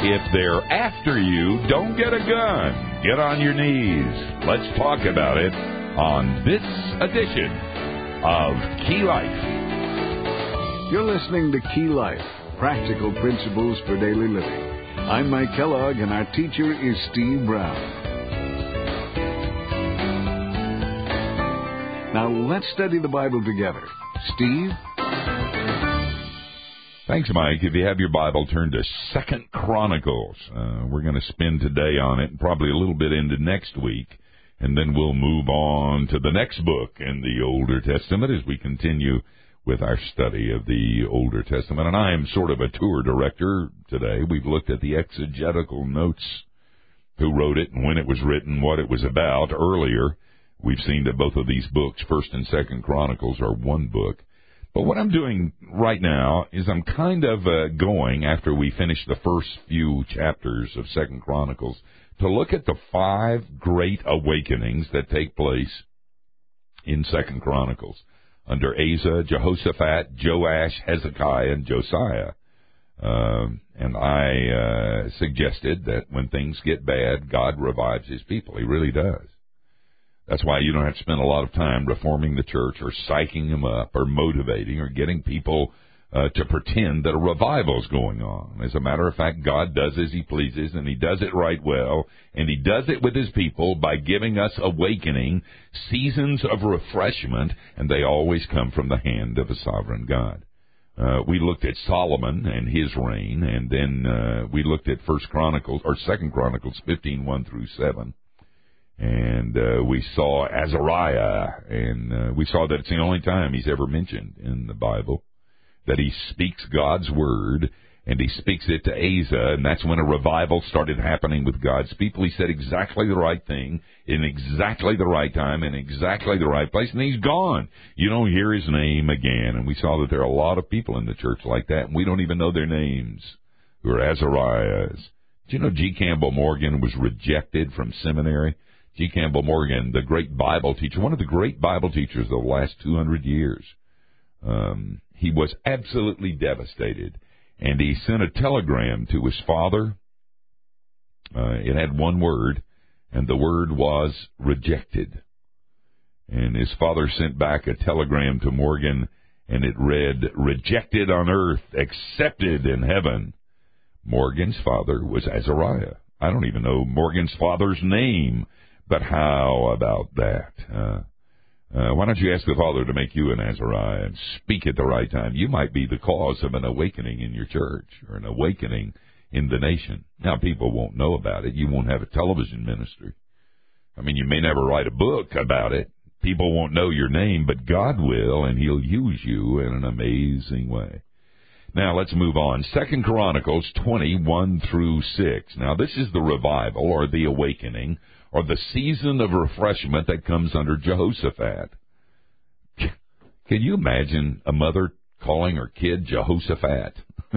if they're after you, don't get a gun. Get on your knees. Let's talk about it on this edition of Key Life. You're listening to Key Life, Practical Principles for Daily Living. I'm Mike Kellogg, and our teacher is Steve Brown. Now let's study the Bible together. Steve? Thanks, Mike. If you have your Bible, turn to 2 Chronicles. We're going to spend today on it and probably a little bit into next week, and then we'll move on to the next book in the Older Testament as we continue with our study of the Older Testament. And I am sort of a tour director today. We've looked at the exegetical notes, who wrote it and when it was written, what it was about. Earlier, we've seen that both of these books, 1st and 2nd Chronicles, are one book. But what I'm doing right now is I'm kind of going, after we finish the first few chapters of 2nd Chronicles, to look at the 5 great awakenings that take place in 2nd Chronicles under Asa, Jehoshaphat, Joash, Hezekiah, and Josiah. And I suggested that when things get bad, God revives his people. He really does. That's why you don't have to spend a lot of time reforming the church or psyching them up or motivating or getting people to pretend that a revival is going on. As a matter of fact, God does as he pleases, and he does it right well, and he does it with his people by giving us awakening, seasons of refreshment, and they always come from the hand of a sovereign God. We looked at Solomon and his reign, and then we looked at 2 Chronicles 15, 1 through 7. And we saw Azariah, and we saw that it's the only time he's ever mentioned in the Bible, that he speaks God's word, and he speaks it to Asa, and that's when a revival started happening with God's people. He said exactly the right thing, in exactly the right time, in exactly the right place, and he's gone. You don't hear his name again, and we saw that there are a lot of people in the church like that, and we don't even know their names, who are Azariahs. Do you know G. Campbell Morgan was rejected from seminary? G. Campbell Morgan, the great Bible teacher, one of the great Bible teachers of the last 200 years, he was absolutely devastated, and he sent a telegram to his father. It had one word, and the word was rejected. And his father sent back a telegram to Morgan, and it read, rejected on earth, accepted in heaven. Morgan's father was Azariah. I don't even know Morgan's father's name. But how about that? Why don't you ask the Father to make you an Azariah and speak at the right time? You might be the cause of an awakening in your church or an awakening in the nation. Now, people won't know about it. You won't have a television ministry. I mean, you may never write a book about it. People won't know your name, but God will, and he'll use you in an amazing way. Now, let's move on. 2 Chronicles 21 through 6. Now, this is the revival or the awakening, or the season of refreshment that comes under Jehoshaphat. Can you imagine a mother calling her kid Jehoshaphat?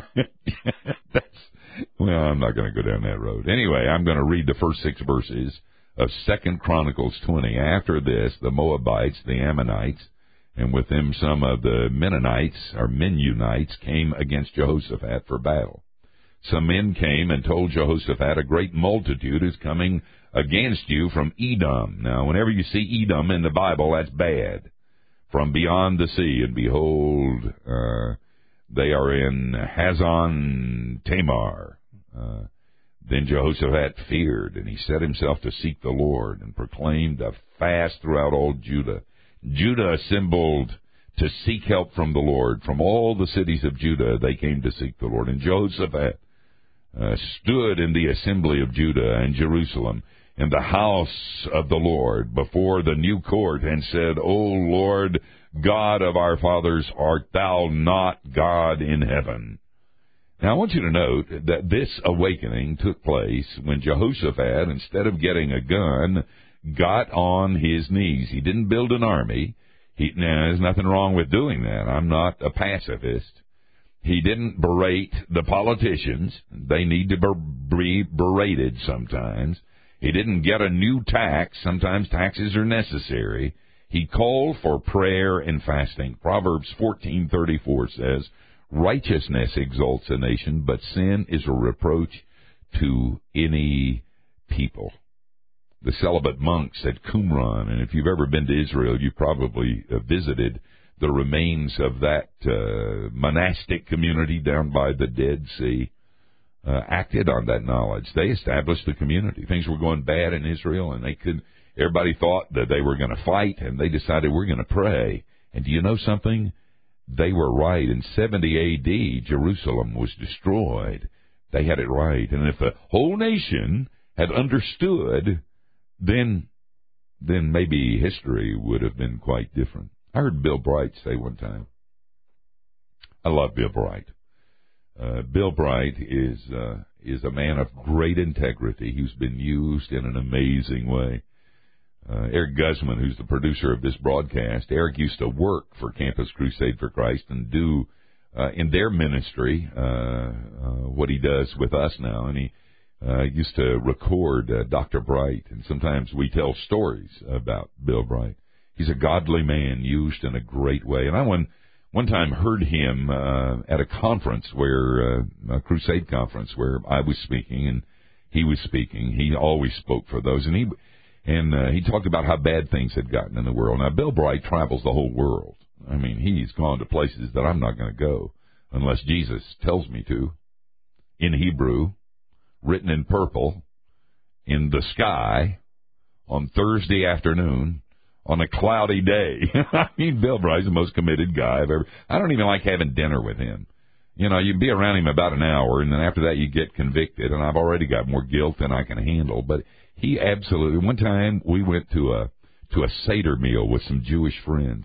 Well, I'm not going to go down that road. Anyway, I'm going to read the first 6 verses of 2 Chronicles 20. After this, the Moabites, the Ammonites, and with them some of the Mennonites, or Mennonites, came against Jehoshaphat for battle. Some men came and told Jehoshaphat, a great multitude is coming against you from Edom. Now, whenever you see Edom in the Bible, that's bad. From beyond the sea, and behold, they are in Hazon Tamar. Then Jehoshaphat feared, and he set himself to seek the Lord, and proclaimed a fast throughout all Judah. Judah assembled to seek help from the Lord. From all the cities of Judah, they came to seek the Lord. And Jehoshaphat stood in the assembly of Judah and Jerusalem, in the house of the Lord, before the new court, and said, O Lord, God of our fathers, art thou not God in heaven? Now, I want you to note that this awakening took place when Jehoshaphat, instead of getting a gun, got on his knees. He didn't build an army. Now, there's nothing wrong with doing that. I'm not a pacifist. He didn't berate the politicians. They need to be berated sometimes. He didn't get a new tax. Sometimes taxes are necessary. He called for prayer and fasting. Proverbs 14:34 says, righteousness exalts a nation, but sin is a reproach to any people. The celibate monks at Qumran, and if you've ever been to Israel, you probably visited the remains of that monastic community down by the Dead Sea, acted on that knowledge. They established the community. Things were going bad in Israel, and everybody thought that they were going to fight, and they decided we're going to pray. And do you know something? They were right. In 70 A.D., Jerusalem was destroyed. They had it right. And if the whole nation had understood, then maybe history would have been quite different. I heard Bill Bright say one time, I love Bill Bright. Bill Bright is a man of great integrity. He's been used in an amazing way. Eric Guzman, who's the producer of this broadcast, Eric used to work for Campus Crusade for Christ and do in their ministry what he does with us now. And he used to record Dr. Bright, and sometimes we tell stories about Bill Bright. He's a godly man used in a great way. And I one time heard him at a conference a crusade conference where I was speaking and he was speaking. He always spoke for those, and he talked about how bad things had gotten in the world. Now, Bill Bright travels the whole world. I mean, he's gone to places that I'm not going to go unless Jesus tells me to. In Hebrew, written in purple, in the sky, on Thursday afternoon, on a cloudy day. I mean, Bill Bright's the most committed guy I've ever. I don't even like having dinner with him. You know, you be around him about an hour, and then after that you get convicted, and I've already got more guilt than I can handle. But he absolutely. One time we went to a Seder meal with some Jewish friends,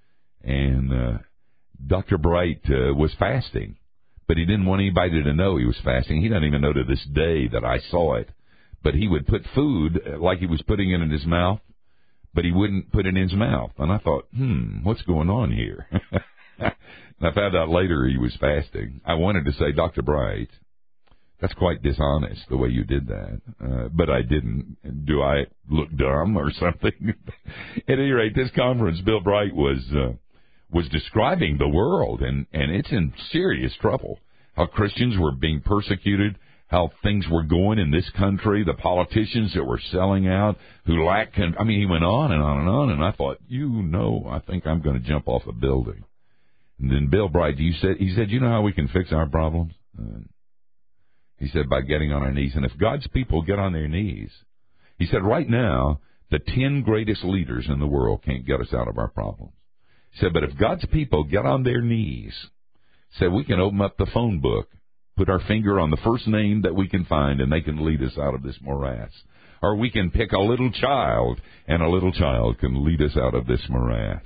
and Dr. Bright was fasting, but he didn't want anybody to know he was fasting. He doesn't even know to this day that I saw it. But he would put food like he was putting it in his mouth, but he wouldn't put it in his mouth. And I thought, what's going on here? And I found out later he was fasting. I wanted to say, Dr. Bright, that's quite dishonest the way you did that. But I didn't. Do I look dumb or something? At any rate, this conference, Bill Bright was describing the world, and it's in serious trouble. How Christians were being persecuted, how things were going in this country, the politicians that were selling out, who lacked. I mean, he went on and on and on, and I thought, I think I'm going to jump off a building. And then Bill Bright, he said, you know how we can fix our problems? He said, by getting on our knees. And if God's people get on their knees, he said, right now, the 10 greatest leaders in the world can't get us out of our problems. He said, but if God's people get on their knees, said we can open up the phone book, put our finger on the first name that we can find, and they can lead us out of this morass. Or we can pick a little child, and a little child can lead us out of this morass.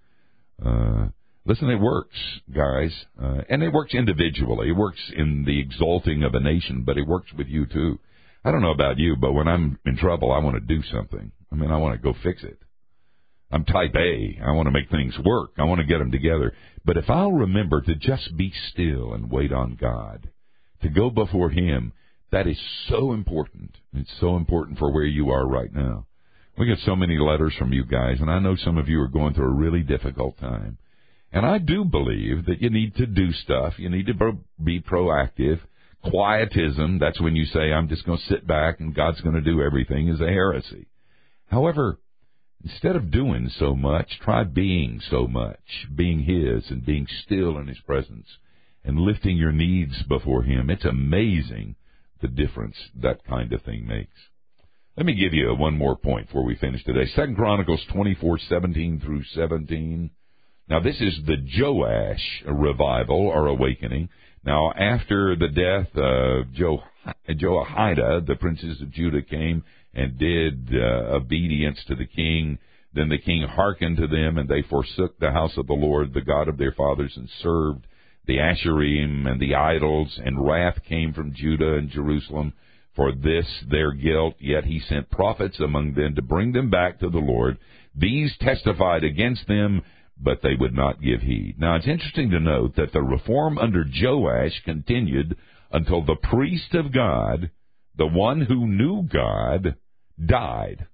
Listen, it works, guys. And it works individually. It works in the exalting of a nation, but it works with you, too. I don't know about you, but when I'm in trouble, I want to do something. I mean, I want to go fix it. I'm type A. I want to make things work. I want to get them together. But if I'll remember to just be still and wait on God, to go before Him, that is so important. It's so important for where you are right now. We get so many letters from you guys, and I know some of you are going through a really difficult time. And I do believe that you need to do stuff. You need to be proactive. Quietism, that's when you say, I'm just going to sit back and God's going to do everything, is a heresy. However, instead of doing so much, try being so much, being His and being still in His presence and lifting your needs before Him. It's amazing the difference that kind of thing makes. Let me give you one more point before we finish today. 2 Chronicles 24:17 through 17. Now, this is the Joash revival or awakening. Now, after the death of Jehoiada, the princes of Judah came and did obedience to the king. Then the king hearkened to them, and they forsook the house of the Lord, the God of their fathers, and served the Asherim and the idols. And wrath came from Judah and Jerusalem for this their guilt. Yet he sent prophets among them to bring them back to the Lord. These testified against them, but they would not give heed. Now, it's interesting to note that the reform under Joash continued until the priest of God, the one who knew God, died.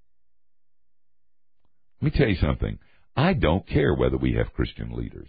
Let me tell you something. I don't care whether we have Christian leaders,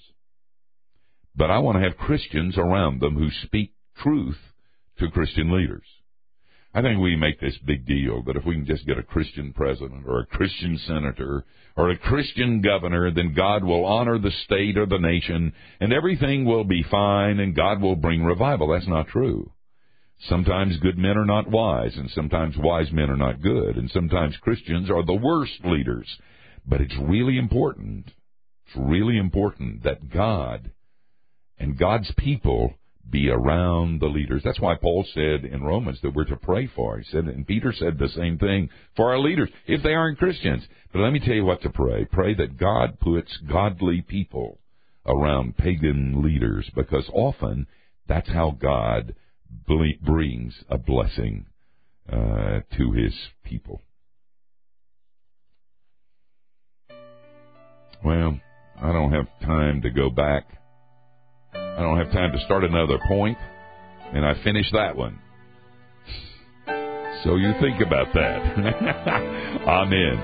but I want to have Christians around them who speak truth to Christian leaders. I think we make this big deal that if we can just get a Christian president or a Christian senator or a Christian governor, then God will honor the state or the nation and everything will be fine and God will bring revival. That's not true. Sometimes good men are not wise, and sometimes wise men are not good, and sometimes Christians are the worst leaders. But it's really important that God and God's people be around the leaders. That's why Paul said in Romans that we're to pray for. He said, and Peter said the same thing for our leaders, if they aren't Christians. But let me tell you what to pray. Pray that God puts godly people around pagan leaders, because often that's how God brings a blessing to his people. Well, I don't have time to go back. I don't have time to start another point, and I finished that one. So you think about that. Amen.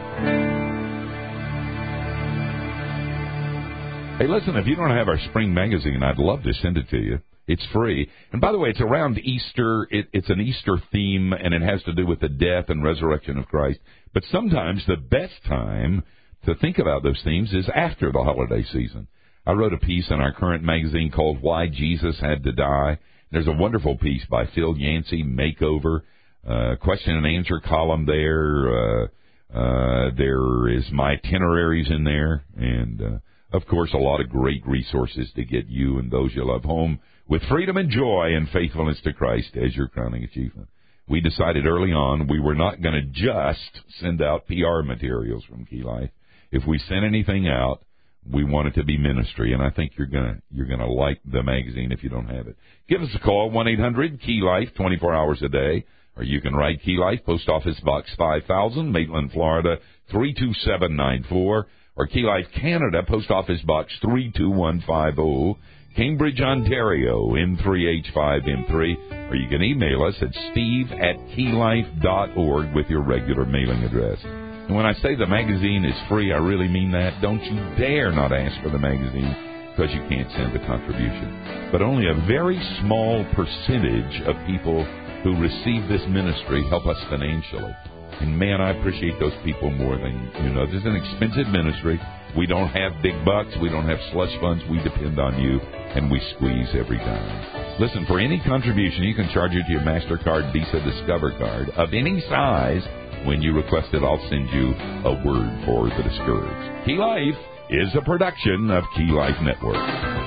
Hey, listen, if you don't have our spring magazine, I'd love to send it to you. It's free. And by the way, it's around Easter. It's an Easter theme, and it has to do with the death and resurrection of Christ. But sometimes the best time to think about those themes is after the holiday season. I wrote a piece in our current magazine called Why Jesus Had to Die. There's a wonderful piece by Phil Yancey, Makeover, question and answer column there. There is my itineraries in there, and of course a lot of great resources to get you and those you love home with freedom and joy and faithfulness to Christ as your crowning achievement. We decided early on we were not going to just send out PR materials from Key Life. If we sent anything out, we want it to be ministry, and I think you're gonna like the magazine if you don't have it. Give us a call, 1-800-KEY-LIFE, 24 hours a day, or you can write Key Life, Post Office Box 5000, Maitland, Florida 32794, or Key Life Canada, Post Office Box 32150, Cambridge, Ontario, M3H5M3, or you can email us at steve@keylife.org with your regular mailing address. And when I say the magazine is free, I really mean that. Don't you dare not ask for the magazine, because you can't send a contribution. But only a very small percentage of people who receive this ministry help us financially. And, man, I appreciate those people more than you know. This is an expensive ministry. We don't have big bucks. We don't have slush funds. We depend on you, and we squeeze every dime. Listen, for any contribution, you can charge it to your MasterCard, Visa, Discover card of any size. When you request it, I'll send you a word for the discouraged. Key Life is a production of Key Life Network.